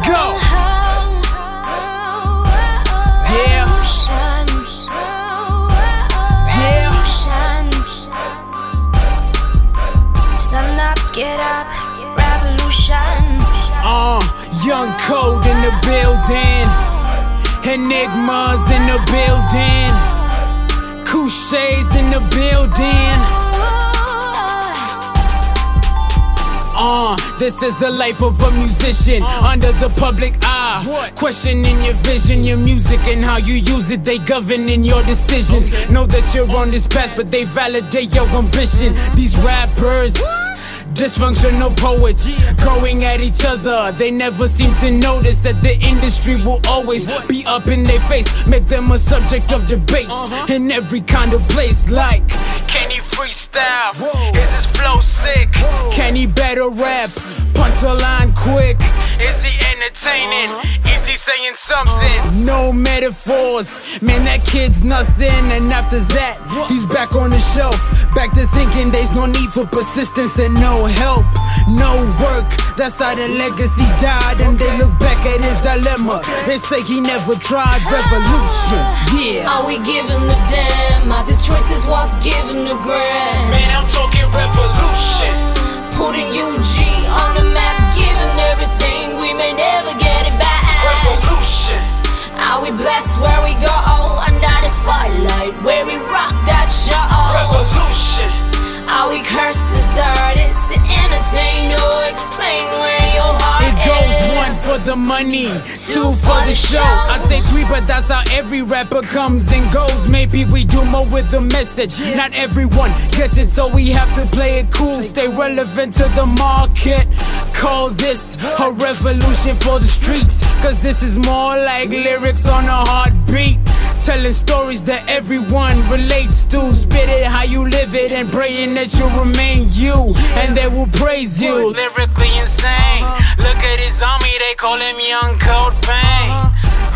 go. Yeah. Yeah. Stand up, get up, revolution. Young Code in the building. Enigmas in the building. Couche's in the building. This is the life of a musician under the public eye. Questioning your vision, your music, and how you use it. They governing your decisions. Know that you're on this path, but they validate your ambition. These rappers, dysfunctional poets, going at each other. They never seem to notice that the industry will always be up in their face. Make them a subject of debates in every kind of place. Like, can he freestyle? Is his flow sick? Can he better rap? Punch a line quick. Is he entertaining? Is he saying something? No metaphors, man, that kid's nothing. And after that, he's back on the shelf, back to thinking there's no need for persistence and no help, no work. That's how the legacy died. And they look back at his dilemma. They say he never tried revolution. Yeah. Are we giving a damn? Are these choices worth giving a grand? Man, I'm talking revolution. Putting UG on the map, giving everything, we may never get it back. Revolution. Are we blessed where we go? Under the spotlight, where we rock that show. Revolution. Are we cursed as artists to entertain or explain where your heart is? It goes one for the money, two for the show. I'd say three, but that's how every rapper comes and goes. Maybe we do more with the message. Not everyone gets it, so we have to play it cool. Stay relevant to the market. Call this a revolution for the streets, cause this is more like lyrics on a heartbeat. Telling stories that everyone relates to. Spit it how you live it and praying that you'll remain you, and they will praise you. Lyrically insane. Look at his army, they call him Young Cobain.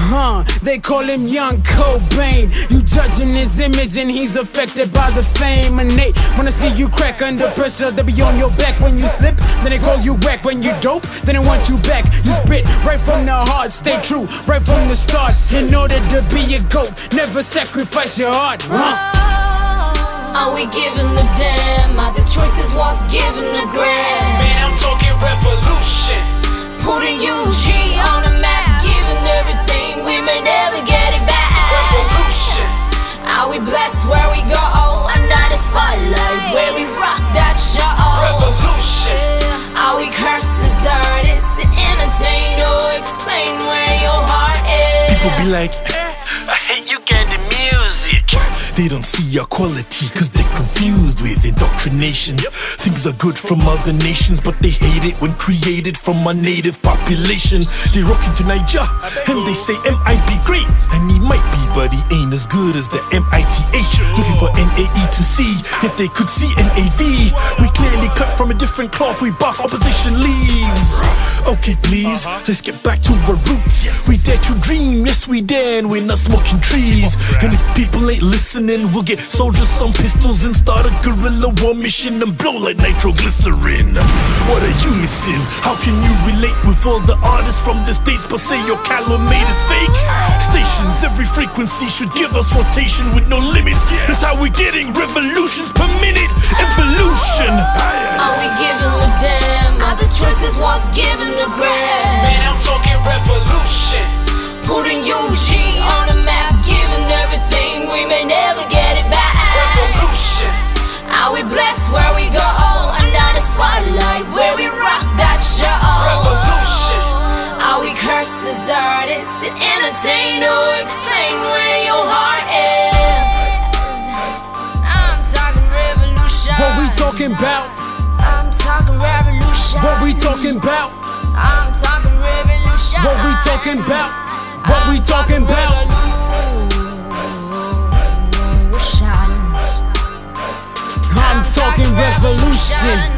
They call him Young Cobain. You judging his image and he's affected by the fame. And they wanna see you crack under pressure. They be on your back when you slip, then they call you whack. When you dope, then they want you back. You spit right from the heart, stay true right from the start. In order to be a GOAT, never sacrifice your heart. Are we giving a damn? Are these choices worth giving a grand? Man, I'm talking revolution. Putting UG on the map, giving everything, we may never get it back. Revolution. Are we blessed where we go? Under the spotlight, where we rock that show. Revolution. Are we cursed as artists to entertain or explain where your heart is? People be like, I hate Ugandan music. They don't see our quality cause they're confused with indoctrination. Things are good from other nations, but they hate it when created from our native population. They rock into Niger and they say M.I. be great, and he might be, but he ain't as good as the M.I.T.H. Looking for N.A.E. to see, yet they could see N.A.V. We clearly cut from a different cloth, we bark opposition leaves. Okay please, let's get back to our roots. We dare to dream, yes we dare, and we're not smoking trees. And if people ain't listening, we'll get soldiers, some pistols, and start a guerrilla war mission and blow like nitroglycerin. What are you missing? How can you relate with all the artists from the States but say your Calumet is fake? Stations, every frequency should give us rotation with no limits. That's how we're getting revolutions per minute. Evolution. Are we giving a damn? Are these choices worth giving a grand? Man, I'm talking revolution. Putting UG on the map, giving everything, we may never get it back. Revolution. Are we blessed where we go? Under the spotlight, where we rock that show. Revolution. Are we cursed as artists to entertain or explain where your heart is? I'm talking revolution. What we talking about? I'm talking revolution. What we talking about? I'm talking revolution. What we talking about? What we talking about? I'm talking revolution.